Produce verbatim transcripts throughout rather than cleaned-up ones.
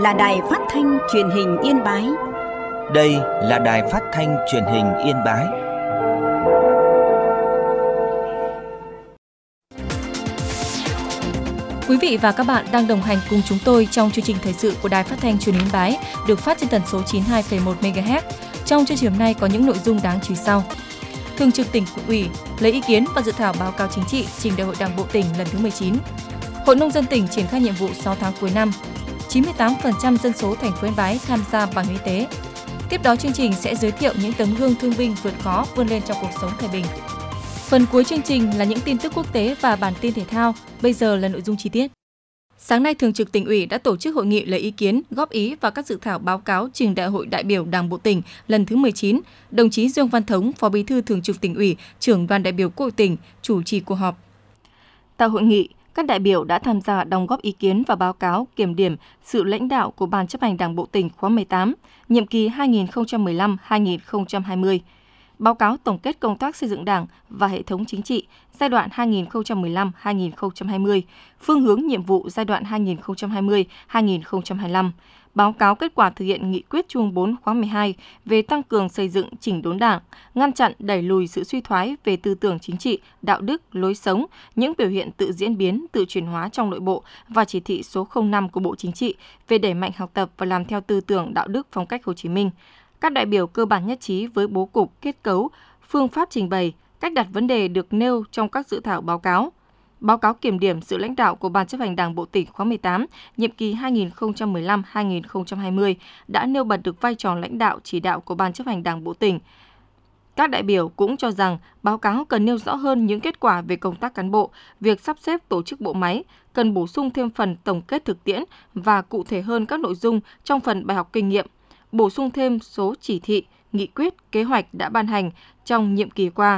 là Đài Phát thanh Truyền hình Yên Bái. Đây là Đài Phát thanh Truyền hình Yên Bái. Quý vị và các bạn đang đồng hành cùng chúng tôi trong chương trình thời sự của Đài Phát thanh Truyền hình Yên Bái, được phát trên tần số chín mươi hai phẩy một mê ga héc. Trong chương trình hôm nay có những nội dung đáng chú ý sau. Thường trực Tỉnh ủy lấy ý kiến và dự thảo báo cáo chính trị trình Đại hội Đảng bộ tỉnh lần thứ mười chín. Hội nông dân tỉnh triển khai nhiệm vụ sáu tháng cuối năm. chín mươi tám phần trăm dân số thành phố Yên Bái tham gia bảo hiểm y tế. Tiếp đó chương trình sẽ giới thiệu những tấm gương thương binh vượt khó vươn lên trong cuộc sống thời bình. Phần cuối chương trình là những tin tức quốc tế và bản tin thể thao. Bây giờ là nội dung chi tiết. Sáng nay, Thường trực Tỉnh ủy đã tổ chức hội nghị lấy ý kiến, góp ý vào các dự thảo báo cáo trình Đại hội đại biểu Đảng bộ tỉnh lần thứ mười chín. Đồng chí Dương Văn Thống, Phó Bí thư Thường trực Tỉnh ủy, Trưởng đoàn đại biểu Quốc hội tỉnh, chủ trì cuộc họp. Tại hội nghị, các đại biểu đã tham gia đóng góp ý kiến và báo cáo kiểm điểm sự lãnh đạo của Ban chấp hành Đảng bộ tỉnh khóa mười tám, nhiệm kỳ hai nghìn không trăm mười lăm đến hai nghìn không trăm hai mươi. Báo cáo tổng kết công tác xây dựng Đảng và hệ thống chính trị giai đoạn hai nghìn không trăm mười lăm đến hai nghìn không trăm hai mươi, phương hướng nhiệm vụ giai đoạn hai nghìn không trăm hai mươi đến hai nghìn không trăm hai mươi lăm, báo cáo kết quả thực hiện nghị quyết Trung ương bốn khóa mười hai về tăng cường xây dựng chỉnh đốn Đảng, ngăn chặn đẩy lùi sự suy thoái về tư tưởng chính trị, đạo đức, lối sống, những biểu hiện tự diễn biến, tự chuyển hóa trong nội bộ và chỉ thị số không năm của Bộ Chính trị về đẩy mạnh học tập và làm theo tư tưởng đạo đức phong cách Hồ Chí Minh. Các đại biểu cơ bản nhất trí với bố cục, kết cấu, phương pháp trình bày, cách đặt vấn đề được nêu trong các dự thảo báo cáo. Báo cáo kiểm điểm sự lãnh đạo của Ban chấp hành Đảng bộ tỉnh khóa mười tám, nhiệm kỳ hai nghìn không trăm mười lăm đến hai nghìn không trăm hai mươi đã nêu bật được vai trò lãnh đạo chỉ đạo của Ban chấp hành Đảng bộ tỉnh. Các đại biểu cũng cho rằng báo cáo cần nêu rõ hơn những kết quả về công tác cán bộ, việc sắp xếp tổ chức bộ máy, cần bổ sung thêm phần tổng kết thực tiễn và cụ thể hơn các nội dung trong phần bài học kinh nghiệm, bổ sung thêm số chỉ thị, nghị quyết, kế hoạch đã ban hành trong nhiệm kỳ qua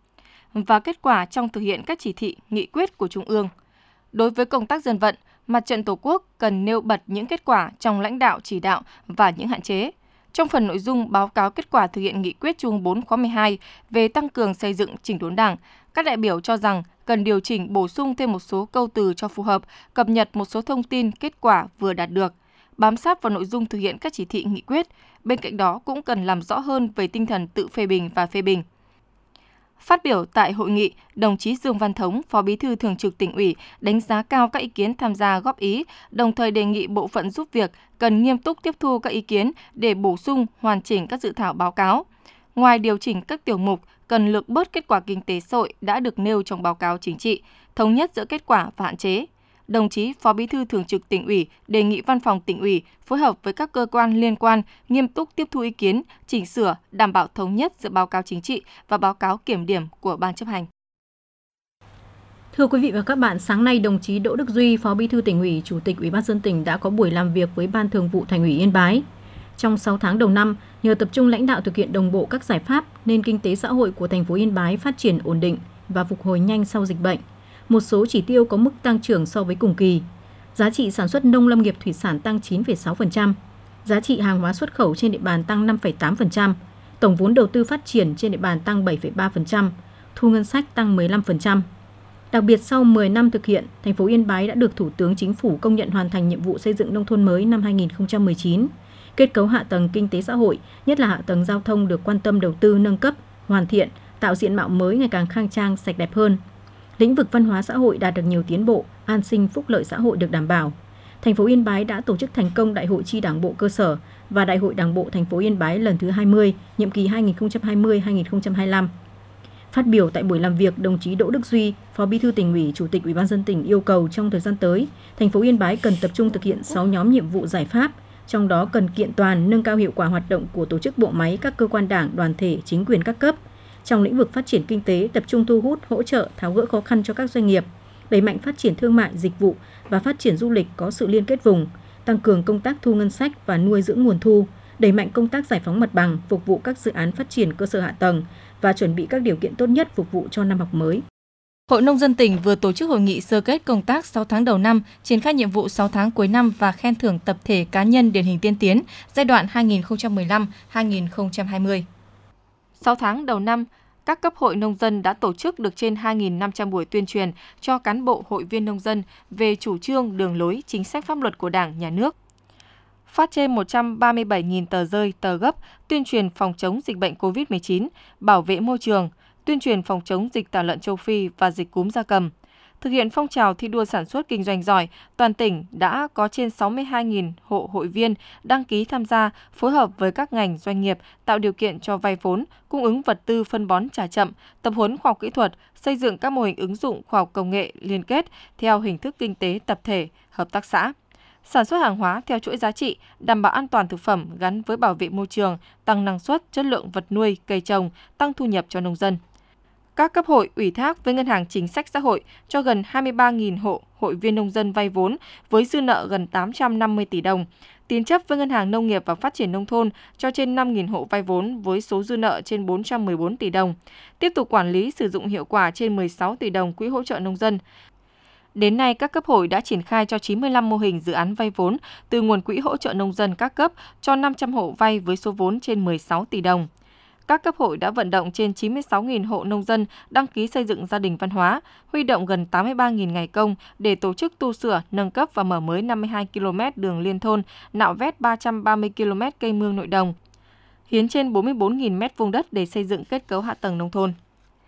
và kết quả trong thực hiện các chỉ thị, nghị quyết của Trung ương. Đối với công tác dân vận, Mặt trận Tổ quốc cần nêu bật những kết quả trong lãnh đạo chỉ đạo và những hạn chế. Trong phần nội dung báo cáo kết quả thực hiện nghị quyết Trung ương bốn khóa mười hai về tăng cường xây dựng chỉnh đốn Đảng, các đại biểu cho rằng cần điều chỉnh bổ sung thêm một số câu từ cho phù hợp, cập nhật một số thông tin kết quả vừa đạt được, bám sát vào nội dung thực hiện các chỉ thị nghị quyết. Bên cạnh đó cũng cần làm rõ hơn về tinh thần tự phê bình và phê bình. Phát biểu tại hội nghị, đồng chí Dương Văn Thống, Phó Bí thư Thường trực Tỉnh ủy, đánh giá cao các ý kiến tham gia góp ý, đồng thời đề nghị bộ phận giúp việc cần nghiêm túc tiếp thu các ý kiến để bổ sung, hoàn chỉnh các dự thảo báo cáo. Ngoài điều chỉnh các tiểu mục, cần lược bớt kết quả kinh tế xã hội đã được nêu trong báo cáo chính trị, thống nhất giữa kết quả và hạn chế. Đồng chí Phó Bí thư Thường trực Tỉnh ủy đề nghị Văn phòng Tỉnh ủy phối hợp với các cơ quan liên quan nghiêm túc tiếp thu ý kiến, chỉnh sửa, đảm bảo thống nhất giữa báo cáo chính trị và báo cáo kiểm điểm của Ban chấp hành. Thưa quý vị và các bạn, sáng nay đồng chí Đỗ Đức Duy, Phó Bí thư Tỉnh ủy, Chủ tịch Ủy ban nhân dân tỉnh đã có buổi làm việc với Ban Thường vụ Thành ủy Yên Bái. Trong sáu tháng đầu năm, nhờ tập trung lãnh đạo thực hiện đồng bộ các giải pháp nên kinh tế xã hội của thành phố Yên Bái phát triển ổn định và phục hồi nhanh sau dịch bệnh. Một số chỉ tiêu có mức tăng trưởng so với cùng kỳ. Giá trị sản xuất nông lâm nghiệp thủy sản tăng chín phẩy sáu phần trăm, giá trị hàng hóa xuất khẩu trên địa bàn tăng năm phẩy tám phần trăm, tổng vốn đầu tư phát triển trên địa bàn tăng bảy phẩy ba phần trăm, thu ngân sách tăng mười lăm phần trăm. Đặc biệt sau mười năm thực hiện, thành phố Yên Bái đã được Thủ tướng Chính phủ công nhận hoàn thành nhiệm vụ xây dựng nông thôn mới năm hai nghìn không trăm mười chín. Kết cấu hạ tầng kinh tế xã hội, nhất là hạ tầng giao thông được quan tâm đầu tư nâng cấp, hoàn thiện, tạo diện mạo mới ngày càng khang trang, sạch đẹp hơn. Lĩnh vực văn hóa xã hội đạt được nhiều tiến bộ, an sinh phúc lợi xã hội được đảm bảo. Thành phố Yên Bái đã tổ chức thành công Đại hội chi Đảng bộ cơ sở và Đại hội Đảng bộ thành phố Yên Bái lần thứ hai mươi, nhiệm kỳ hai nghìn không trăm hai mươi đến hai nghìn không trăm hai mươi lăm. Phát biểu tại buổi làm việc, đồng chí Đỗ Đức Duy, Phó Bí thư Tỉnh ủy, Chủ tịch Ủy ban nhân dân tỉnh yêu cầu trong thời gian tới, thành phố Yên Bái cần tập trung thực hiện sáu nhóm nhiệm vụ giải pháp, trong đó cần kiện toàn, nâng cao hiệu quả hoạt động của tổ chức bộ máy các cơ quan đảng, đoàn thể, chính quyền các cấp. Trong lĩnh vực phát triển kinh tế, tập trung thu hút, hỗ trợ, tháo gỡ khó khăn cho các doanh nghiệp, đẩy mạnh phát triển thương mại, dịch vụ và phát triển du lịch có sự liên kết vùng, tăng cường công tác thu ngân sách và nuôi dưỡng nguồn thu, đẩy mạnh công tác giải phóng mặt bằng, phục vụ các dự án phát triển cơ sở hạ tầng và chuẩn bị các điều kiện tốt nhất phục vụ cho năm học mới. Hội Nông dân tỉnh vừa tổ chức hội nghị sơ kết công tác sáu tháng đầu năm, triển khai nhiệm vụ sáu tháng cuối năm và khen thưởng tập thể cá nhân điển hình tiên tiến giai đoạn hai nghìn không trăm mười lăm đến hai nghìn không trăm hai mươi. sáu tháng đầu năm, các cấp hội nông dân đã tổ chức được trên hai nghìn năm trăm buổi tuyên truyền cho cán bộ hội viên nông dân về chủ trương, đường lối, chính sách pháp luật của Đảng, Nhà nước. phát trên một trăm ba mươi bảy nghìn tờ rơi, tờ gấp tuyên truyền phòng chống dịch bệnh cô vít mười chín, bảo vệ môi trường, tuyên truyền phòng chống dịch tả lợn châu Phi và dịch cúm gia cầm. Thực hiện phong trào thi đua sản xuất kinh doanh giỏi, toàn tỉnh đã có trên sáu mươi hai nghìn hộ hội viên đăng ký tham gia, phối hợp với các ngành doanh nghiệp tạo điều kiện cho vay vốn, cung ứng vật tư phân bón trả chậm, tập huấn khoa học kỹ thuật, xây dựng các mô hình ứng dụng khoa học công nghệ liên kết theo hình thức kinh tế tập thể, hợp tác xã. Sản xuất hàng hóa theo chuỗi giá trị, đảm bảo an toàn thực phẩm gắn với bảo vệ môi trường, tăng năng suất, chất lượng vật nuôi, cây trồng, tăng thu nhập cho nông dân. Các cấp hội ủy thác với Ngân hàng Chính sách Xã hội cho gần hai mươi ba nghìn hộ hội viên nông dân vay vốn với dư nợ gần tám trăm năm mươi tỷ đồng. Tín chấp với Ngân hàng Nông nghiệp và Phát triển Nông thôn cho trên năm nghìn hộ vay vốn với số dư nợ trên bốn trăm mười bốn tỷ đồng. Tiếp tục quản lý sử dụng hiệu quả trên mười sáu tỷ đồng quỹ hỗ trợ nông dân. Đến nay, các cấp hội đã triển khai cho chín mươi lăm mô hình dự án vay vốn từ nguồn quỹ hỗ trợ nông dân các cấp cho năm trăm hộ vay với số vốn trên mười sáu tỷ đồng. Các cấp hội đã vận động trên chín mươi sáu nghìn hộ nông dân đăng ký xây dựng gia đình văn hóa, huy động gần tám mươi ba nghìn ngày công để tổ chức tu sửa, nâng cấp và mở mới năm mươi hai ki lô mét đường liên thôn, nạo vét ba trăm ba mươi ki lô mét kênh mương nội đồng, hiến trên bốn mươi bốn nghìn mét vuông đất để xây dựng kết cấu hạ tầng nông thôn.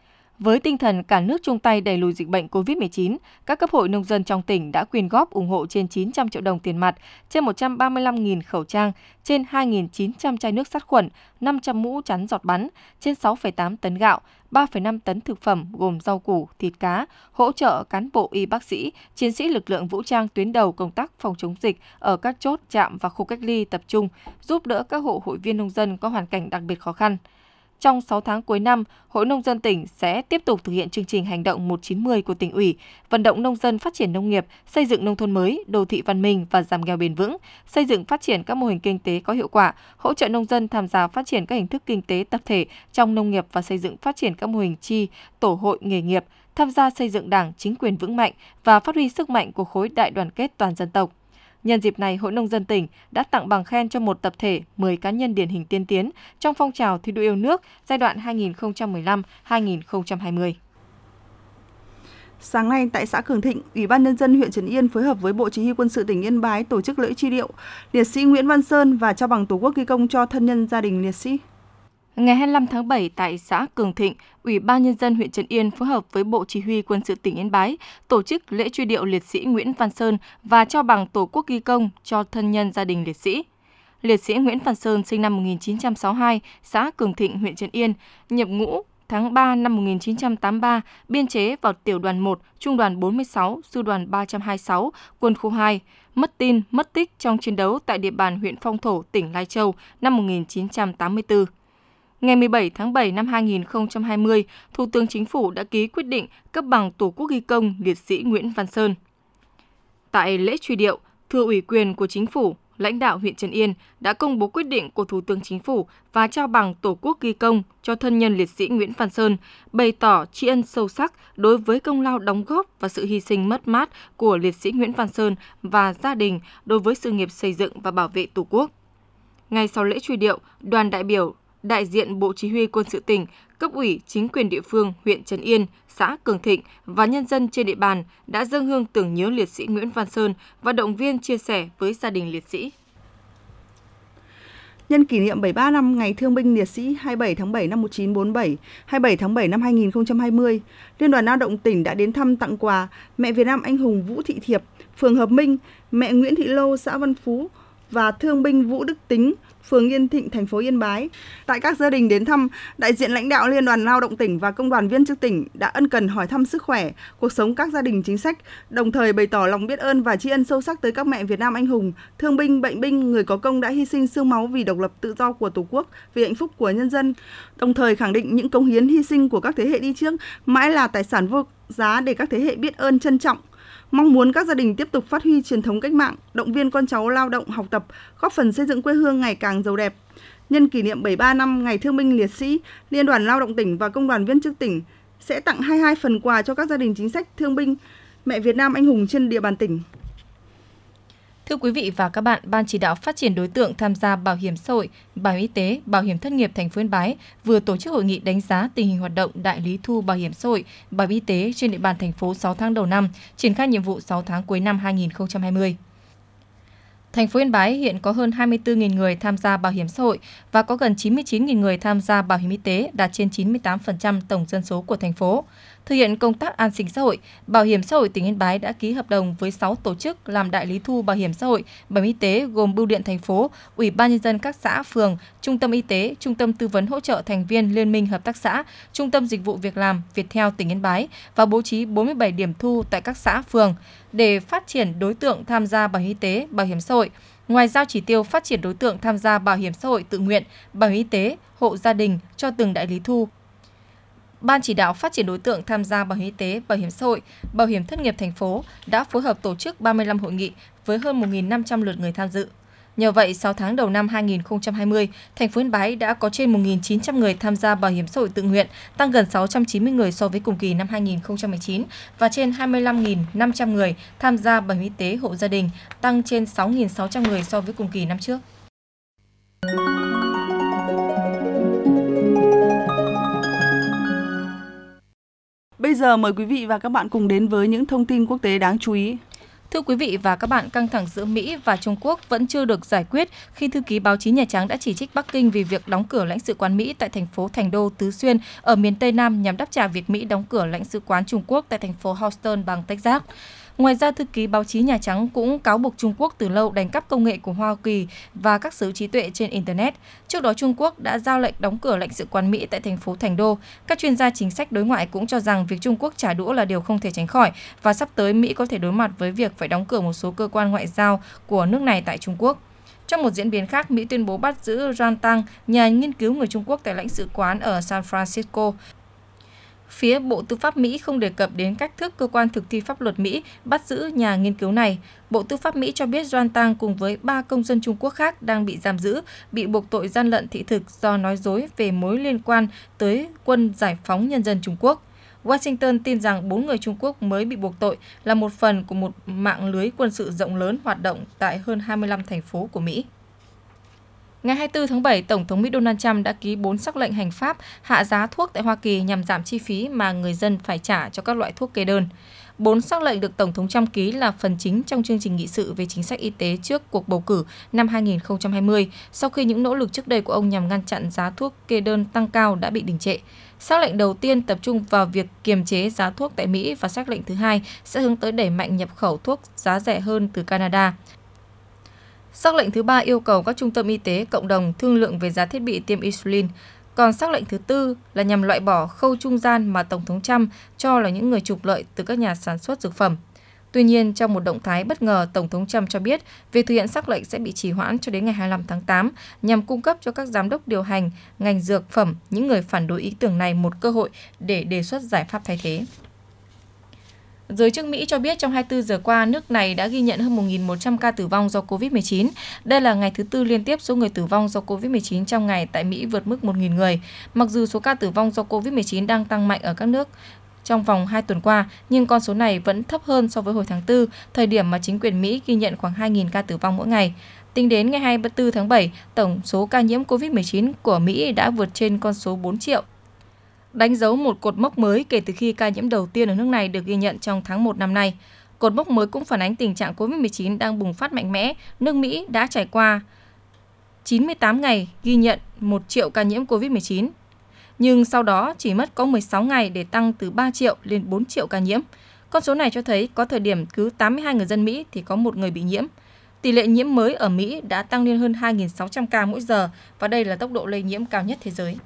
Với tinh thần cả nước chung tay đẩy lùi dịch bệnh cô vít mười chín, các cấp hội nông dân trong tỉnh đã quyên góp ủng hộ trên chín trăm triệu đồng tiền mặt, trên một trăm ba mươi lăm nghìn khẩu trang, trên hai nghìn chín trăm chai nước sát khuẩn, năm trăm mũ chắn giọt bắn, trên sáu phẩy tám tấn gạo, ba phẩy năm tấn thực phẩm gồm rau củ, thịt cá, hỗ trợ cán bộ y bác sĩ, chiến sĩ lực lượng vũ trang tuyến đầu công tác phòng chống dịch ở các chốt, trạm và khu cách ly tập trung, giúp đỡ các hộ hội viên nông dân có hoàn cảnh đặc biệt khó khăn. Trong sáu tháng cuối năm, Hội Nông dân tỉnh sẽ tiếp tục thực hiện chương trình hành động một chín không của tỉnh ủy, vận động nông dân phát triển nông nghiệp, xây dựng nông thôn mới, đô thị văn minh và giảm nghèo bền vững, xây dựng phát triển các mô hình kinh tế có hiệu quả, hỗ trợ nông dân tham gia phát triển các hình thức kinh tế tập thể trong nông nghiệp và xây dựng phát triển các mô hình chi, tổ hội nghề nghiệp, tham gia xây dựng Đảng, chính quyền vững mạnh và phát huy sức mạnh của khối đại đoàn kết toàn dân tộc. Nhân dịp này, Hội Nông dân tỉnh đã tặng bằng khen cho một tập thể, mười cá nhân điển hình tiên tiến trong phong trào thi đua yêu nước giai đoạn hai nghìn không trăm mười lăm đến hai nghìn không trăm hai mươi. Sáng nay tại xã Cường Thịnh, Ủy ban Nhân dân huyện Trấn Yên phối hợp với Bộ Chỉ huy Quân sự tỉnh Yên Bái tổ chức lễ truy điệu liệt sĩ Nguyễn Văn Sơn và trao bằng Tổ quốc ghi công cho thân nhân gia đình liệt sĩ. Ngày hai mươi lăm tháng bảy tại xã Cường Thịnh, Ủy ban Nhân dân huyện Trấn Yên phối hợp với Bộ Chỉ huy Quân sự tỉnh Yên Bái tổ chức lễ truy điệu liệt sĩ Nguyễn Văn Sơn và trao bằng Tổ quốc ghi công cho thân nhân gia đình liệt sĩ. Liệt sĩ Nguyễn Văn Sơn sinh năm một nghìn chín trăm sáu mươi hai, xã Cường Thịnh, huyện Trấn Yên, nhập ngũ tháng ba năm một nghìn chín trăm tám mươi ba, biên chế vào tiểu đoàn một, trung đoàn bốn mươi sáu, sư đoàn ba trăm hai mươi sáu, quân khu hai, mất tin, mất tích trong chiến đấu tại địa bàn huyện Phong Thổ, tỉnh Lai Châu năm một nghìn chín trăm tám mươi tư. Ngày mười bảy tháng bảy năm hai nghìn không trăm hai mươi, Thủ tướng Chính phủ đã ký quyết định cấp bằng Tổ quốc ghi công liệt sĩ Nguyễn Văn Sơn. Tại lễ truy điệu, thừa ủy quyền của Chính phủ, lãnh đạo huyện Trấn Yên đã công bố quyết định của Thủ tướng Chính phủ và trao bằng Tổ quốc ghi công cho thân nhân liệt sĩ Nguyễn Văn Sơn, bày tỏ tri ân sâu sắc đối với công lao đóng góp và sự hy sinh mất mát của liệt sĩ Nguyễn Văn Sơn và gia đình đối với sự nghiệp xây dựng và bảo vệ Tổ quốc. Ngay sau lễ truy điệu, đoàn đại biểu đại diện Bộ Chỉ huy Quân sự tỉnh, cấp ủy chính quyền địa phương huyện Trấn Yên, xã Cường Thịnh và nhân dân trên địa bàn đã dâng hương tưởng nhớ liệt sĩ Nguyễn Văn Sơn và động viên chia sẻ với gia đình liệt sĩ. Nhân kỷ niệm bảy mươi ba năm Ngày Thương binh Liệt sĩ hai mươi bảy tháng bảy năm một nghìn chín trăm bốn mươi bảy, hai mươi bảy tháng bảy năm hai nghìn không trăm hai mươi, Liên đoàn Lao động tỉnh đã đến thăm tặng quà mẹ Việt Nam anh hùng Vũ Thị Thiệp, phường Hợp Minh, mẹ Nguyễn Thị Lô, xã Văn Phú và thương binh Vũ Đức Tính, phường Yên Thịnh, thành phố Yên Bái. Tại các gia đình đến thăm, đại diện lãnh đạo Liên đoàn Lao động tỉnh và công đoàn viên chức tỉnh đã ân cần hỏi thăm sức khỏe, cuộc sống các gia đình chính sách, đồng thời bày tỏ lòng biết ơn và tri ân sâu sắc tới các mẹ Việt Nam anh hùng, thương binh, bệnh binh, người có công đã hy sinh xương máu vì độc lập tự do của Tổ quốc, vì hạnh phúc của nhân dân. Đồng thời khẳng định những cống hiến hy sinh của các thế hệ đi trước mãi là tài sản vô giá để các thế hệ biết ơn trân trọng. Mong muốn các gia đình tiếp tục phát huy truyền thống cách mạng, động viên con cháu lao động, học tập, góp phần xây dựng quê hương ngày càng giàu đẹp. Nhân kỷ niệm bảy mươi ba năm Ngày Thương binh Liệt sĩ, Liên đoàn Lao động tỉnh và Công đoàn viên chức tỉnh sẽ tặng hai mươi hai phần quà cho các gia đình chính sách thương binh, mẹ Việt Nam anh hùng trên địa bàn tỉnh. Thưa quý vị và các bạn, Ban chỉ đạo phát triển đối tượng tham gia bảo hiểm xã hội, bảo hiểm y tế, bảo hiểm thất nghiệp thành phố Yên Bái vừa tổ chức hội nghị đánh giá tình hình hoạt động đại lý thu bảo hiểm xã hội, bảo hiểm y tế trên địa bàn thành phố sáu tháng đầu năm, triển khai nhiệm vụ sáu tháng cuối năm hai nghìn không trăm hai mươi. Thành phố Yên Bái hiện có hơn hai mươi tư nghìn người tham gia bảo hiểm xã hội và có gần chín mươi chín nghìn người tham gia bảo hiểm y tế, đạt trên chín mươi tám phần trăm tổng dân số của thành phố. Thực hiện công tác an sinh xã hội, Bảo hiểm xã hội tỉnh Yên Bái đã ký hợp đồng với sáu tổ chức làm đại lý thu bảo hiểm xã hội, bảo hiểm y tế gồm Bưu điện thành phố, Ủy ban nhân dân các xã, phường, Trung tâm y tế, Trung tâm tư vấn hỗ trợ thành viên Liên minh hợp tác xã, Trung tâm dịch vụ việc làm Viettel tỉnh Yên Bái và bố trí bốn mươi bảy điểm thu tại các xã, phường để phát triển đối tượng tham gia bảo hiểm y tế, bảo hiểm xã hội. Ngoài giao chỉ tiêu phát triển đối tượng tham gia bảo hiểm xã hội tự nguyện, bảo hiểm y tế, hộ gia đình cho từng đại lý thu, Ban chỉ đạo phát triển đối tượng tham gia bảo hiểm y tế, bảo hiểm xã hội, bảo hiểm thất nghiệp thành phố đã phối hợp tổ chức ba mươi lăm hội nghị với hơn một nghìn năm trăm lượt người tham dự. Nhờ vậy, sáu tháng đầu năm hai nghìn không trăm hai mươi, thành phố Yên Bái đã có trên một nghìn chín trăm người tham gia bảo hiểm xã hội tự nguyện, tăng gần sáu trăm chín mươi người so với cùng kỳ năm hai nghìn không trăm mười chín và trên hai mươi lăm nghìn năm trăm người tham gia bảo hiểm y tế hộ gia đình, tăng trên sáu nghìn sáu trăm người so với cùng kỳ năm trước. Bây giờ mời quý vị và các bạn cùng đến với những thông tin quốc tế đáng chú ý. Thưa quý vị và các bạn, căng thẳng giữa Mỹ và Trung Quốc vẫn chưa được giải quyết khi thư ký báo chí Nhà Trắng đã chỉ trích Bắc Kinh vì việc đóng cửa lãnh sự quán Mỹ tại thành phố Thành Đô, Tứ Xuyên ở miền Tây Nam nhằm đáp trả việc Mỹ đóng cửa lãnh sự quán Trung Quốc tại thành phố Houston, bang Texas. Ngoài ra, thư ký báo chí Nhà Trắng cũng cáo buộc Trung Quốc từ lâu đánh cắp công nghệ của Hoa Kỳ và các sở hữu trí tuệ trên Internet. Trước đó, Trung Quốc đã ra lệnh đóng cửa lãnh sự quán Mỹ tại thành phố Thành Đô. Các chuyên gia chính sách đối ngoại cũng cho rằng việc Trung Quốc trả đũa là điều không thể tránh khỏi và sắp tới Mỹ có thể đối mặt với việc phải đóng cửa một số cơ quan ngoại giao của nước này tại Trung Quốc. Trong một diễn biến khác, Mỹ tuyên bố bắt giữ Ran Tang, nhà nghiên cứu người Trung Quốc tại lãnh sự quán ở San Francisco. Phía Bộ Tư pháp Mỹ không đề cập đến cách thức cơ quan thực thi pháp luật Mỹ bắt giữ nhà nghiên cứu này. Bộ Tư pháp Mỹ cho biết Ran Tang cùng với ba công dân Trung Quốc khác đang bị giam giữ, bị buộc tội gian lận thị thực do nói dối về mối liên quan tới Quân Giải phóng Nhân dân Trung Quốc. Washington tin rằng bốn người Trung Quốc mới bị buộc tội là một phần của một mạng lưới quân sự rộng lớn hoạt động tại hơn hai mươi lăm thành phố của Mỹ. Ngày hai mươi tư tháng bảy, Tổng thống Mỹ Donald Trump đã ký bốn sắc lệnh hành pháp hạ giá thuốc tại Hoa Kỳ nhằm giảm chi phí mà người dân phải trả cho các loại thuốc kê đơn. Bốn sắc lệnh được Tổng thống Trump ký là phần chính trong chương trình nghị sự về chính sách y tế trước cuộc bầu cử năm hai nghìn không trăm hai mươi, sau khi những nỗ lực trước đây của ông nhằm ngăn chặn giá thuốc kê đơn tăng cao đã bị đình trệ. Sắc lệnh đầu tiên tập trung vào việc kiềm chế giá thuốc tại Mỹ và sắc lệnh thứ hai sẽ hướng tới đẩy mạnh nhập khẩu thuốc giá rẻ hơn từ Canada. Sắc lệnh thứ ba yêu cầu các trung tâm y tế cộng đồng thương lượng về giá thiết bị tiêm insulin. Còn sắc lệnh thứ tư là nhằm loại bỏ khâu trung gian mà Tổng thống Trump cho là những người trục lợi từ các nhà sản xuất dược phẩm. Tuy nhiên, trong một động thái bất ngờ, Tổng thống Trump cho biết việc thực hiện sắc lệnh sẽ bị trì hoãn cho đến ngày hai mươi lăm tháng tám nhằm cung cấp cho các giám đốc điều hành ngành dược phẩm, những người phản đối ý tưởng này, một cơ hội để đề xuất giải pháp thay thế. Giới chức Mỹ cho biết trong hai mươi tư giờ qua, nước này đã ghi nhận hơn một nghìn một trăm ca tử vong do covid mười chín. Đây là ngày thứ tư liên tiếp số người tử vong do covid mười chín trong ngày tại Mỹ vượt mức một nghìn người. Mặc dù số ca tử vong do covid mười chín đang tăng mạnh ở các nước trong vòng hai tuần qua, nhưng con số này vẫn thấp hơn so với hồi tháng tư, thời điểm mà chính quyền Mỹ ghi nhận khoảng hai nghìn ca tử vong mỗi ngày. Tính đến ngày hai mươi tư tháng bảy, tổng số ca nhiễm covid mười chín của Mỹ đã vượt trên con số bốn triệu. Đánh dấu một cột mốc mới kể từ khi ca nhiễm đầu tiên ở nước này được ghi nhận trong tháng một năm nay. Cột mốc mới cũng phản ánh tình trạng covid mười chín đang bùng phát mạnh mẽ. Nước Mỹ đã trải qua chín mươi tám ngày ghi nhận một triệu ca nhiễm covid mười chín. Nhưng sau đó chỉ mất có mười sáu ngày để tăng từ ba triệu lên bốn triệu ca nhiễm. Con số này cho thấy có thời điểm cứ tám mươi hai người dân Mỹ thì có một người bị nhiễm. Tỷ lệ nhiễm mới ở Mỹ đã tăng lên hơn hai nghìn sáu trăm ca mỗi giờ và đây là tốc độ lây nhiễm cao nhất thế giới.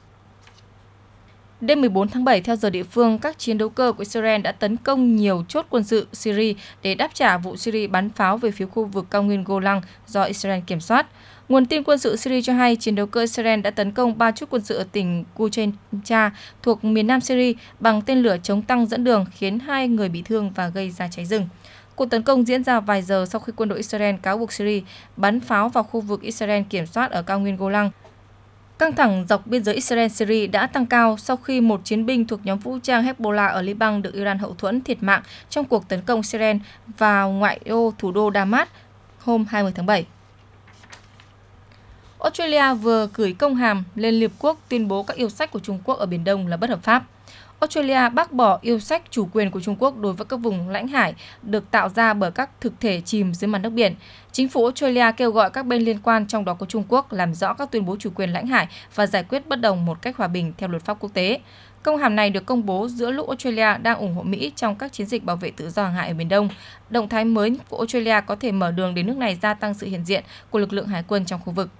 Đêm mười bốn tháng bảy, theo giờ địa phương, các chiến đấu cơ của Israel đã tấn công nhiều chốt quân sự Syria để đáp trả vụ Syria bắn pháo về phía khu vực cao nguyên Golan do Israel kiểm soát. Nguồn tin quân sự Syria cho hay chiến đấu cơ Israel đã tấn công ba chốt quân sự ở tỉnh Quchencha thuộc miền nam Syria bằng tên lửa chống tăng dẫn đường, khiến hai người bị thương và gây ra cháy rừng. Cuộc tấn công diễn ra vài giờ sau khi quân đội Israel cáo buộc Syria bắn pháo vào khu vực Israel kiểm soát ở cao nguyên Golan. Căng thẳng dọc biên giới Israel-Syria đã tăng cao sau khi một chiến binh thuộc nhóm vũ trang Hezbollah ở Liban được Iran hậu thuẫn thiệt mạng trong cuộc tấn công Syria vào ngoại ô thủ đô Damas hôm hai mươi tháng bảy. Australia vừa gửi công hàm lên Liên Hợp Quốc tuyên bố các yêu sách của Trung Quốc ở Biển Đông là bất hợp pháp. Australia bác bỏ yêu sách chủ quyền của Trung Quốc đối với các vùng lãnh hải được tạo ra bởi các thực thể chìm dưới mặt nước biển. Chính phủ Australia kêu gọi các bên liên quan, trong đó có Trung Quốc, làm rõ các tuyên bố chủ quyền lãnh hải và giải quyết bất đồng một cách hòa bình theo luật pháp quốc tế. Công hàm này được công bố giữa lúc Australia đang ủng hộ Mỹ trong các chiến dịch bảo vệ tự do hàng hải ở Biển Đông. Động thái mới của Australia có thể mở đường để nước này gia tăng sự hiện diện của lực lượng hải quân trong khu vực.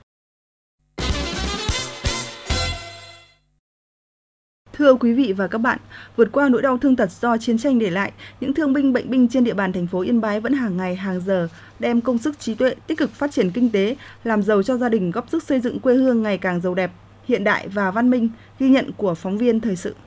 Thưa quý vị và các bạn, vượt qua nỗi đau thương tật do chiến tranh để lại, những thương binh bệnh binh trên địa bàn thành phố Yên Bái vẫn hàng ngày hàng giờ đem công sức trí tuệ tích cực phát triển kinh tế, làm giàu cho gia đình, góp sức xây dựng quê hương ngày càng giàu đẹp, hiện đại và văn minh, ghi nhận của phóng viên thời sự.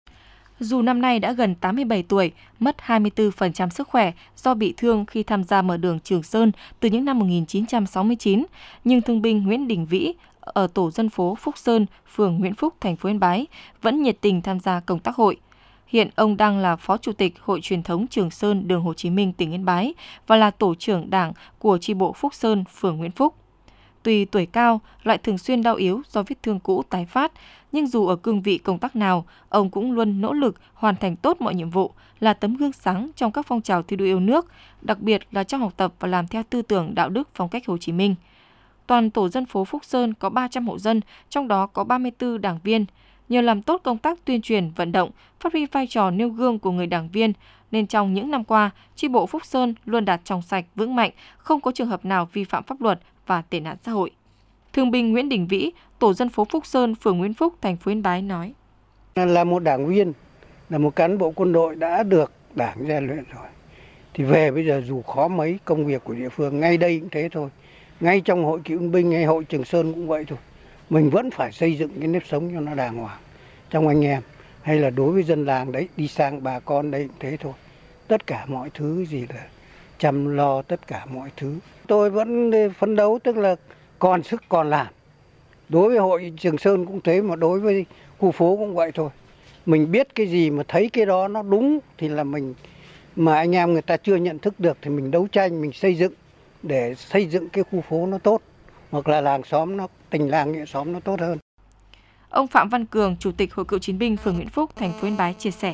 Dù năm nay đã gần tám mươi bảy tuổi, mất hai mươi tư phần trăm sức khỏe do bị thương khi tham gia mở đường Trường Sơn từ những năm một nghìn chín trăm sáu mươi chín, nhưng thương binh Nguyễn Đình Vĩ ở tổ dân phố Phúc Sơn, phường Nguyễn Phúc, thành phố Yên Bái vẫn nhiệt tình tham gia công tác hội. Hiện ông đang là Phó Chủ tịch Hội Truyền thống Trường Sơn, đường Hồ Chí Minh, tỉnh Yên Bái và là tổ trưởng đảng của chi bộ Phúc Sơn, phường Nguyễn Phúc. Tuy tuổi cao, lại thường xuyên đau yếu do vết thương cũ tái phát, nhưng dù ở cương vị công tác nào, ông cũng luôn nỗ lực hoàn thành tốt mọi nhiệm vụ, là tấm gương sáng trong các phong trào thi đua yêu nước, đặc biệt là trong học tập và làm theo tư tưởng đạo đức phong cách Hồ Chí Minh. Toàn tổ dân phố Phúc Sơn có ba trăm hộ dân, trong đó có ba mươi tư đảng viên. Nhờ làm tốt công tác tuyên truyền, vận động, phát huy vai trò nêu gương của người đảng viên, nên trong những năm qua, chi bộ Phúc Sơn luôn đạt trong sạch, vững mạnh, không có trường hợp nào vi phạm pháp luật và tệ nạn xã hội. Thương binh Nguyễn Đình Vĩ, tổ dân phố Phúc Sơn, phường Nguyễn Phúc, thành phố Yên Bái nói: Là một đảng viên, là một cán bộ quân đội đã được đảng rèn luyện rồi, thì về bây giờ dù khó mấy, công việc của địa phương ngay đây cũng thế thôi. Ngay trong hội cựu chiến binh hay hội Trường Sơn cũng vậy thôi. Mình vẫn phải xây dựng cái nếp sống cho nó đàng hoàng trong anh em, hay là đối với dân làng đấy, đi sang bà con đây cũng thế thôi. Tất cả mọi thứ gì là chăm lo tất cả mọi thứ. Tôi vẫn phấn đấu, tức là còn sức còn làm. Đối với hội Trường Sơn cũng thế, mà đối với khu phố cũng vậy thôi. Mình biết cái gì mà thấy cái đó nó đúng thì là mình, mà anh em người ta chưa nhận thức được thì mình đấu tranh, mình xây dựng để xây dựng cái khu phố nó tốt, hoặc là làng xóm nó, tình làng nghĩa xóm nó tốt hơn. Ông Phạm Văn Cường, Chủ tịch Hội Cựu Chiến binh phường Nguyễn Phúc, thành phố Yên Bái chia sẻ: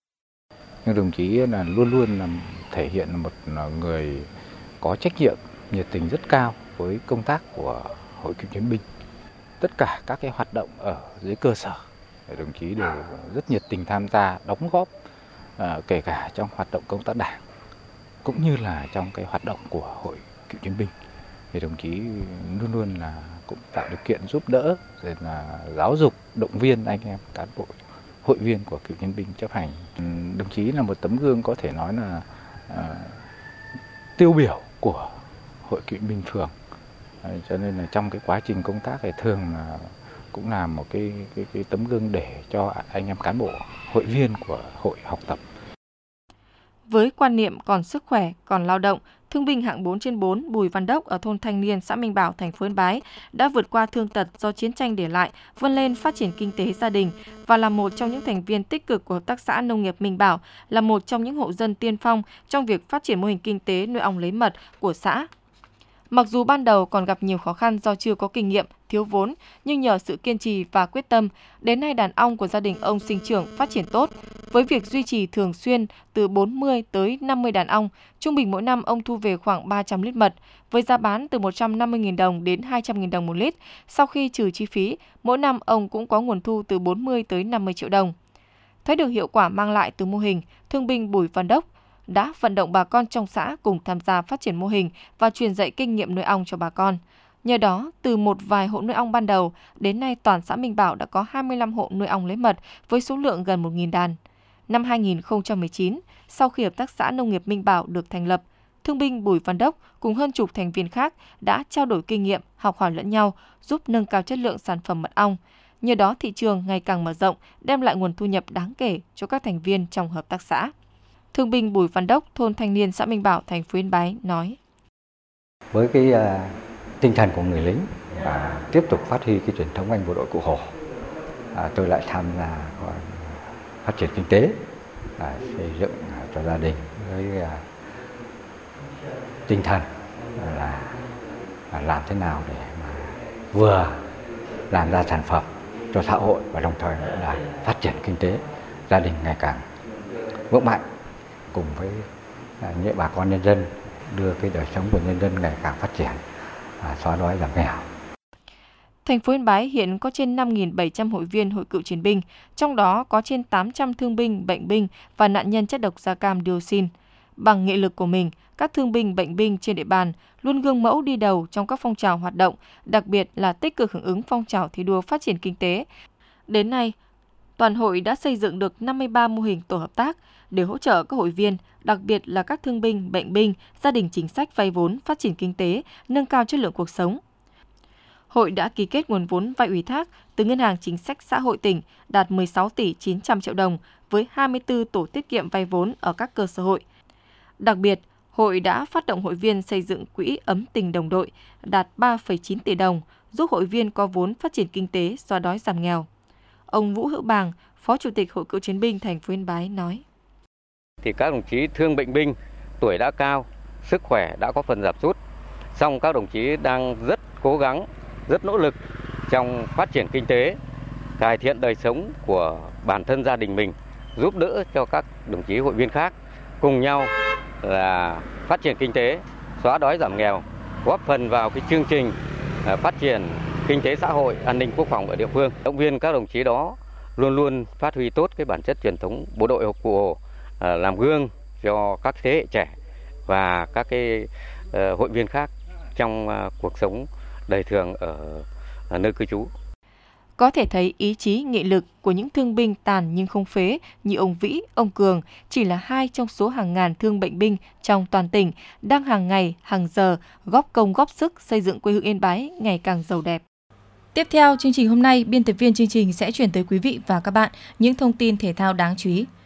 Nhưng đồng chí là luôn luôn là thể hiện là một người có trách nhiệm, nhiệt tình rất cao với công tác của Hội Cựu Chiến binh. Tất cả các cái hoạt động ở dưới cơ sở, đồng chí đều rất nhiệt tình tham gia, đóng góp, à, kể cả trong hoạt động công tác đảng cũng như là trong cái hoạt động của Hội Cựu Chiến binh. Thì đồng chí luôn luôn là cũng tạo điều kiện giúp đỡ, rồi là giáo dục, động viên anh em cán bộ, hội viên của Cựu Chiến binh chấp hành. Đồng chí là một tấm gương có thể nói là à, tiêu biểu của Hội Cựu Chiến binh phường. À, cho nên là trong cái quá trình công tác thì thường là cũng là một cái, cái, cái tấm gương để cho anh em cán bộ, hội viên của hội học tập. Với quan niệm còn sức khỏe, còn lao động, thương binh hạng bốn trên bốn Bùi Văn Đốc ở thôn Thanh Niên, xã Minh Bảo, thành phố Yên Bái đã vượt qua thương tật do chiến tranh để lại, vươn lên phát triển kinh tế gia đình và là một trong những thành viên tích cực của Hợp tác xã Nông nghiệp Minh Bảo, là một trong những hộ dân tiên phong trong việc phát triển mô hình kinh tế nuôi ong lấy mật của xã. Mặc dù ban đầu còn gặp nhiều khó khăn do chưa có kinh nghiệm, thiếu vốn, nhưng nhờ sự kiên trì và quyết tâm, đến nay đàn ong của gia đình ông sinh trưởng phát triển tốt. Với việc duy trì thường xuyên từ bốn mươi tới năm mươi đàn ong, trung bình mỗi năm ông thu về khoảng ba trăm lít mật, với giá bán từ một trăm năm mươi nghìn đồng đến hai trăm nghìn đồng một lít. Sau khi trừ chi phí, mỗi năm ông cũng có nguồn thu từ bốn mươi tới năm mươi triệu đồng. Thấy được hiệu quả mang lại từ mô hình, thương binh Bùi Văn Đốc đã vận động bà con trong xã cùng tham gia phát triển mô hình và truyền dạy kinh nghiệm nuôi ong cho bà con. Nhờ đó, từ một vài hộ nuôi ong ban đầu, đến nay toàn xã Minh Bảo đã có hai mươi lăm hộ nuôi ong lấy mật với số lượng gần một nghìn đàn. Năm hai nghìn không trăm mười chín, sau khi Hợp tác xã Nông nghiệp Minh Bảo được thành lập, thương binh Bùi Văn Đốc cùng hơn chục thành viên khác đã trao đổi kinh nghiệm, học hỏi lẫn nhau, giúp nâng cao chất lượng sản phẩm mật ong. Nhờ đó, thị trường ngày càng mở rộng, đem lại nguồn thu nhập đáng kể cho các thành viên trong hợp tác xã. Thương binh Bùi Văn Đốc, thôn Thanh Niên, xã Minh Bảo, thành phố Yên Bái nói: Với cái uh, tinh thần của người lính và tiếp tục phát huy cái truyền thống anh bộ đội Cụ Hồ, à, tôi lại tham gia uh, phát triển kinh tế, uh, xây dựng uh, cho gia đình với uh, tinh thần uh, là uh, làm thế nào để mà vừa làm ra sản phẩm cho xã hội và đồng thời nữa là phát triển kinh tế gia đình ngày càng vững mạnh, cùng với những bà con nhân dân đưa cái đời sống của nhân dân ngày càng phát triển, xóa đói giảm nghèo. Thành phố Yên Bái hiện có trên năm nghìn bảy trăm hội viên hội cựu chiến binh, trong đó có trên tám trăm thương binh, bệnh binh và nạn nhân chất độc da cam dioxin. Bằng nghị lực của mình, các thương binh, bệnh binh trên địa bàn luôn gương mẫu đi đầu trong các phong trào hoạt động, đặc biệt là tích cực hưởng ứng phong trào thi đua phát triển kinh tế. Đến nay, toàn hội đã xây dựng được năm mươi ba mô hình tổ hợp tác để hỗ trợ các hội viên, đặc biệt là các thương binh, bệnh binh, gia đình chính sách vay vốn phát triển kinh tế, nâng cao chất lượng cuộc sống. Hội đã ký kết nguồn vốn vay ủy thác từ Ngân hàng Chính sách Xã hội tỉnh đạt mười sáu tỷ chín trăm triệu đồng với hai mươi tư tổ tiết kiệm vay vốn ở các cơ sở hội. Đặc biệt, hội đã phát động hội viên xây dựng quỹ ấm tình đồng đội đạt ba phẩy chín tỷ đồng, giúp hội viên có vốn phát triển kinh tế, xóa đói giảm nghèo. Ông Vũ Hữu Bàng, Phó Chủ tịch Hội Cựu Chiến binh thành phố Yên Bái nói: Thì các đồng chí thương bệnh binh, tuổi đã cao, sức khỏe đã có phần giảm sút, song các đồng chí đang rất cố gắng, rất nỗ lực trong phát triển kinh tế, cải thiện đời sống của bản thân gia đình mình, giúp đỡ cho các đồng chí hội viên khác cùng nhau là phát triển kinh tế, xóa đói giảm nghèo, góp phần vào cái chương trình phát triển kinh tế xã hội, an ninh quốc phòng ở địa phương. Động viên các đồng chí đó luôn luôn phát huy tốt cái bản chất truyền thống bộ đội Cụ Hồ, làm gương cho các thế hệ trẻ và các cái hội viên khác trong cuộc sống đời thường ở nơi cư trú. Có thể thấy ý chí, nghị lực của những thương binh tàn nhưng không phế như ông Vĩ, ông Cường chỉ là hai trong số hàng ngàn thương bệnh binh trong toàn tỉnh đang hàng ngày, hàng giờ góp công góp sức xây dựng quê hương Yên Bái ngày càng giàu đẹp. Tiếp theo chương trình hôm nay, biên tập viên chương trình sẽ chuyển tới quý vị và các bạn những thông tin thể thao đáng chú ý.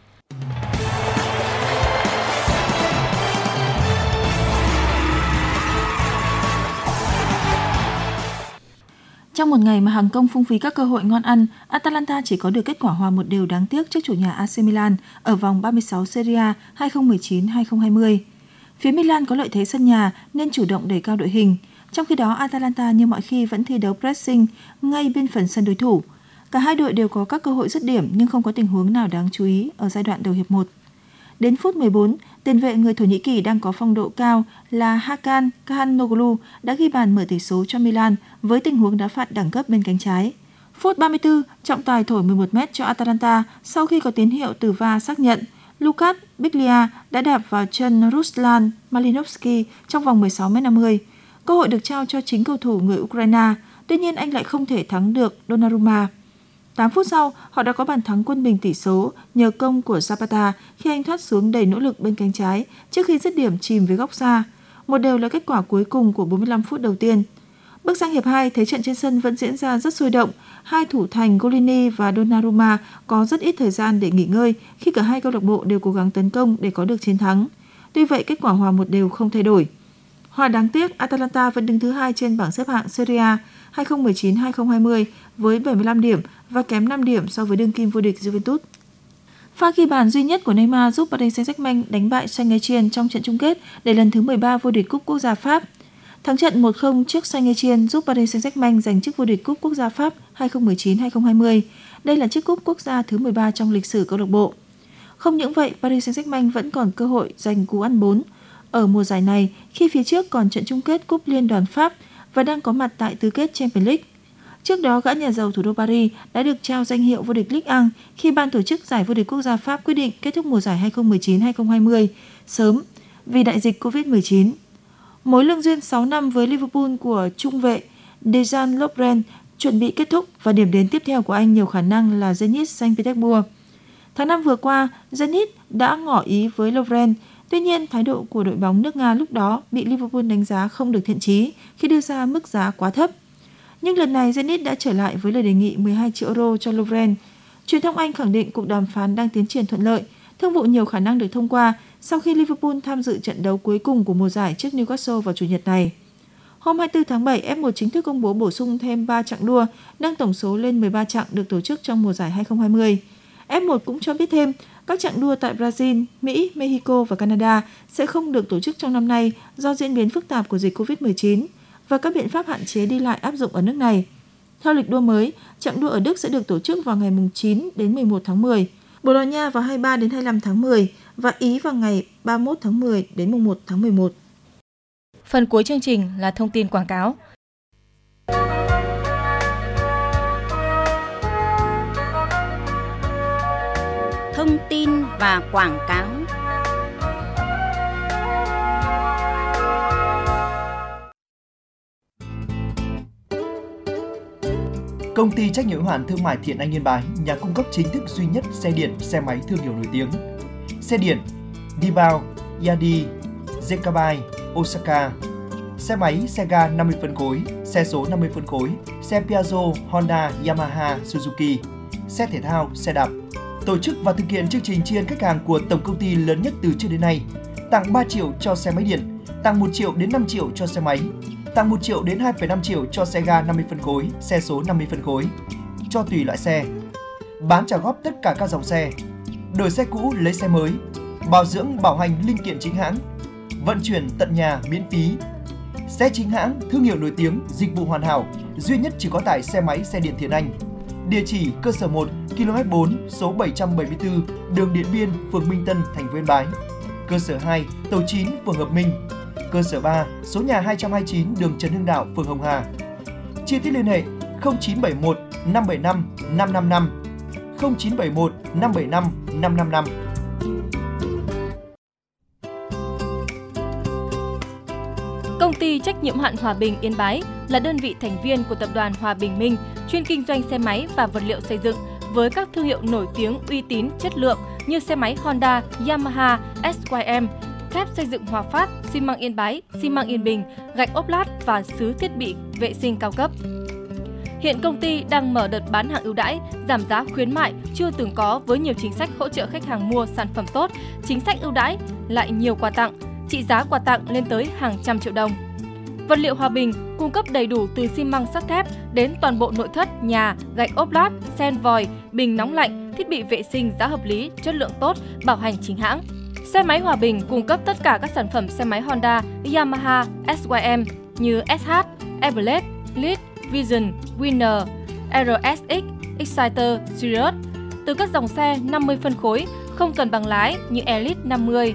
Trong một ngày mà hàng công phung phí các cơ hội ngon ăn, Atalanta chỉ có được kết quả hòa một đều đáng tiếc trước chủ nhà a xê Milan ở vòng ba mươi sáu Serie A hai không một chín hai không hai không. Phía Milan có lợi thế sân nhà nên chủ động đẩy cao đội hình. Trong khi đó, Atalanta như mọi khi vẫn thi đấu pressing ngay bên phần sân đối thủ. Cả hai đội đều có các cơ hội dứt điểm nhưng không có tình huống nào đáng chú ý ở giai đoạn đầu hiệp một. Đến phút mười bốn, tiền vệ người Thổ Nhĩ Kỳ đang có phong độ cao là Hakan Çalhanoğlu đã ghi bàn mở tỷ số cho Milan với tình huống đá phạt đẳng cấp bên cánh trái. Phút ba mươi tư, trọng tài thổi mười một mét cho Atalanta sau khi có tín hiệu từ vê a rờ xác nhận Lukasz Biglia đã đạp vào chân Ruslan Malinovsky trong vòng mười sáu mét năm mươi. Cơ hội được trao cho chính cầu thủ người Ukraine, tuy nhiên anh lại không thể thắng được Donnarumma. tám phút sau, họ đã có bàn thắng quân bình tỷ số nhờ công của Zapata khi anh thoát xuống đầy nỗ lực bên cánh trái trước khi dứt điểm chìm về góc xa. Một đều là kết quả cuối cùng của bốn mươi lăm phút đầu tiên. Bước sang hiệp hai, thấy trận trên sân vẫn diễn ra rất sôi động. Hai thủ thành Golini và Donnarumma có rất ít thời gian để nghỉ ngơi khi cả hai câu lạc bộ đều cố gắng tấn công để có được chiến thắng. Tuy vậy, kết quả hòa một đều không thay đổi. Hòa đáng tiếc, Atalanta vẫn đứng thứ hai trên bảng xếp hạng Serie A hai không một chín hai không hai không với bảy mươi lăm điểm và kém năm điểm so với đương kim vô địch Juventus. Pha ghi bàn duy nhất của Neymar giúp Paris Saint-Germain đánh bại Saint-Étienne trong trận chung kết để lần thứ mười ba vô địch cúp quốc gia Pháp. Thắng trận một không trước Saint-Étienne giúp Paris Saint-Germain giành chức vô địch cúp quốc gia Pháp hai không một chín hai không hai không. Đây là chiếc cúp quốc gia thứ mười ba trong lịch sử câu lạc bộ. Không những vậy, Paris Saint-Germain vẫn còn cơ hội giành cú ăn bốn ở mùa giải này khi phía trước còn trận chung kết cúp Liên đoàn Pháp và đang có mặt tại tứ kết Champions League. Trước đó, gã nhà giàu thủ đô Paris đã được trao danh hiệu vô địch Ligue một khi ban tổ chức giải vô địch quốc gia Pháp quyết định kết thúc mùa giải hai không một chín hai không hai không sớm vì đại dịch covid mười chín. Mối lương duyên sáu năm với Liverpool của trung vệ Dejan Lovren chuẩn bị kết thúc và điểm đến tiếp theo của anh nhiều khả năng là Zenit Saint Petersburg. Tháng năm vừa qua, Zenit đã ngỏ ý với Lovren. Tuy nhiên, thái độ của đội bóng nước Nga lúc đó bị Liverpool đánh giá không được thiện chí khi đưa ra mức giá quá thấp. Nhưng lần này Zenit đã trở lại với lời đề nghị mười hai triệu euro cho Lovren. Truyền thông Anh khẳng định cuộc đàm phán đang tiến triển thuận lợi, thương vụ nhiều khả năng được thông qua sau khi Liverpool tham dự trận đấu cuối cùng của mùa giải trước Newcastle vào Chủ nhật này. Hôm hai mươi tư tháng bảy, ép một chính thức công bố bổ sung thêm ba chặng đua, nâng tổng số lên mười ba chặng được tổ chức trong mùa giải hai không hai không. ép một cũng cho biết thêm, các chặng đua tại Brazil, Mỹ, Mexico và Canada sẽ không được tổ chức trong năm nay do diễn biến phức tạp của dịch covid mười chín và các biện pháp hạn chế đi lại áp dụng ở nước này. Theo lịch đua mới, chặng đua ở Đức sẽ được tổ chức vào ngày chín đến mười một tháng mười, Bồ Đào Nha vào hai mươi ba đến hai mươi lăm tháng mười và Ý vào ngày ba mươi mốt tháng mười đến mùng một tháng mười một. Phần cuối chương trình là thông tin quảng cáo. Thông tin và quảng cáo. Công ty trách nhiệm hữu hạn thương mại Thiện Anh Yên Bái, nhà cung cấp chính thức duy nhất xe điện, xe máy thương hiệu nổi tiếng. Xe điện Dibao, Yadi, Zekabai, Osaka. Xe máy, xe ga năm mươi phân khối, xe số năm mươi phân khối, xe Piaggio, Honda, Yamaha, Suzuki. Xe thể thao, xe đạp. Tổ chức và thực hiện chương trình tri ân khách hàng của tổng công ty lớn nhất từ trước đến nay. Tặng ba triệu cho xe máy điện, tặng một triệu đến năm triệu cho xe máy, tặng một triệu đến hai phẩy năm triệu cho xe ga năm mươi phân khối, xe số năm mươi phân khối, cho tùy loại xe. Bán trả góp tất cả các dòng xe, đổi xe cũ lấy xe mới, bảo dưỡng bảo hành linh kiện chính hãng, vận chuyển tận nhà miễn phí. Xe chính hãng, thương hiệu nổi tiếng, dịch vụ hoàn hảo, duy nhất chỉ có tại xe máy xe điện Thiện Anh. Địa chỉ cơ sở một, ki lô mét bốn, số bảy trăm bảy mươi tư, đường Điện Biên, phường Minh Tân, thành phố Yên Bái. Cơ sở hai, tổ chín, phường Hợp Minh. Cơ sở ba, số nhà hai trăm hai mươi chín, đường Trần Hưng Đạo, phường Hồng Hà. Chi tiết liên hệ không chín bảy một năm bảy năm năm năm năm, không chín bảy một năm bảy năm năm năm năm. Công ty trách nhiệm hữu hạn Hòa Bình Yên Bái là đơn vị thành viên của tập đoàn Hòa Bình Minh, chuyên kinh doanh xe máy và vật liệu xây dựng với các thương hiệu nổi tiếng, uy tín, chất lượng như xe máy Honda, Yamaha, ét i em, thép xây dựng Hòa Phát, xi măng Yên Bái, xi măng Yên Bình, gạch ốp lát và sứ thiết bị vệ sinh cao cấp. Hiện công ty đang mở đợt bán hàng ưu đãi, giảm giá khuyến mại chưa từng có với nhiều chính sách hỗ trợ khách hàng mua sản phẩm tốt, chính sách ưu đãi, lại nhiều quà tặng, trị giá quà tặng lên tới hàng trăm triệu đồng. Vật liệu Hòa Bình cung cấp đầy đủ từ xi măng sắt thép đến toàn bộ nội thất, nhà, gạch ốp lát, sen vòi, bình nóng lạnh, thiết bị vệ sinh giá hợp lý, chất lượng tốt, bảo hành chính hãng. Xe máy Hòa Bình cung cấp tất cả các sản phẩm xe máy Honda, Yamaha, ét i em như ét hát, Everlet, Lead, Vision, Winner, rờ ét ích, Exciter, Sirius. Từ các dòng xe năm mươi phân khối, không cần bằng lái như Elite năm mươi,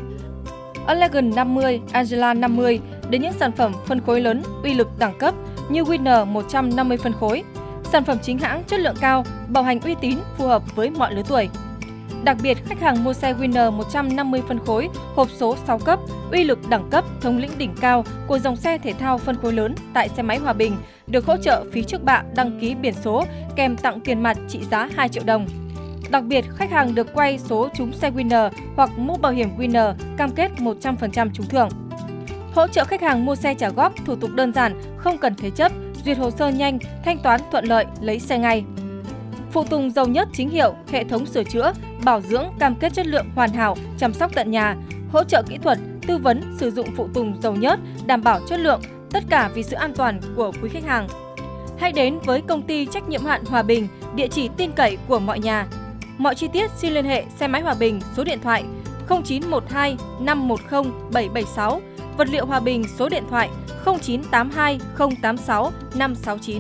Elegant năm mươi, Angela năm mươi đến những sản phẩm phân khối lớn, uy lực đẳng cấp như Winner một trăm năm mươi phân khối. Sản phẩm chính hãng chất lượng cao, bảo hành uy tín phù hợp với mọi lứa tuổi. Đặc biệt, khách hàng mua xe Winner một trăm năm mươi phân khối, hộp số sáu cấp, uy lực đẳng cấp, thống lĩnh đỉnh cao của dòng xe thể thao phân khối lớn tại xe máy Hòa Bình được hỗ trợ phí trước bạ đăng ký biển số kèm tặng tiền mặt trị giá hai triệu đồng. Đặc biệt, khách hàng được quay số trúng xe Winner hoặc mũ bảo hiểm Winner cam kết một trăm phần trăm trúng thưởng. Hỗ trợ khách hàng mua xe trả góp, thủ tục đơn giản, không cần thế chấp, duyệt hồ sơ nhanh, thanh toán thuận lợi, lấy xe ngay. Phụ tùng dầu nhất chính hiệu, hệ thống sửa chữa, bảo dưỡng, cam kết chất lượng hoàn hảo, chăm sóc tận nhà, hỗ trợ kỹ thuật, tư vấn sử dụng phụ tùng dầu nhớt, đảm bảo chất lượng, tất cả vì sự an toàn của quý khách hàng. Hãy đến với công ty trách nhiệm hữu hạn Hòa Bình, địa chỉ tin cậy của mọi nhà. Mọi chi tiết xin liên hệ xe máy Hòa Bình số điện thoại không chín một hai năm một không bảy bảy sáu, vật liệu Hòa Bình số điện thoại không chín tám hai không tám sáu năm sáu chín.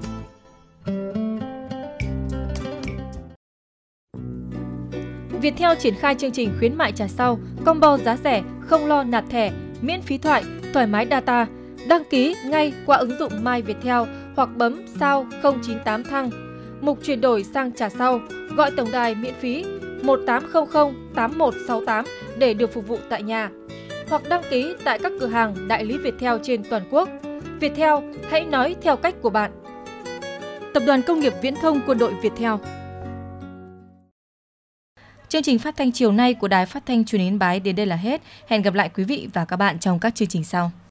Viettel triển khai chương trình khuyến mại trả sau, combo giá rẻ, không lo nạp thẻ, miễn phí thoại, thoải mái data. Đăng ký ngay qua ứng dụng My Viettel hoặc bấm sao không chín tám thăng. Mục chuyển đổi sang trả sau, gọi tổng đài miễn phí một tám không không tám một sáu tám để được phục vụ tại nhà. Hoặc đăng ký tại các cửa hàng đại lý Viettel trên toàn quốc. Viettel, hãy nói theo cách của bạn. Tập đoàn Công nghiệp Viễn thông Quân đội Viettel. Chương trình phát thanh chiều nay của Đài Phát thanh Truyền hình Yên Bái đến đây là hết. Hẹn gặp lại quý vị và các bạn trong các chương trình sau.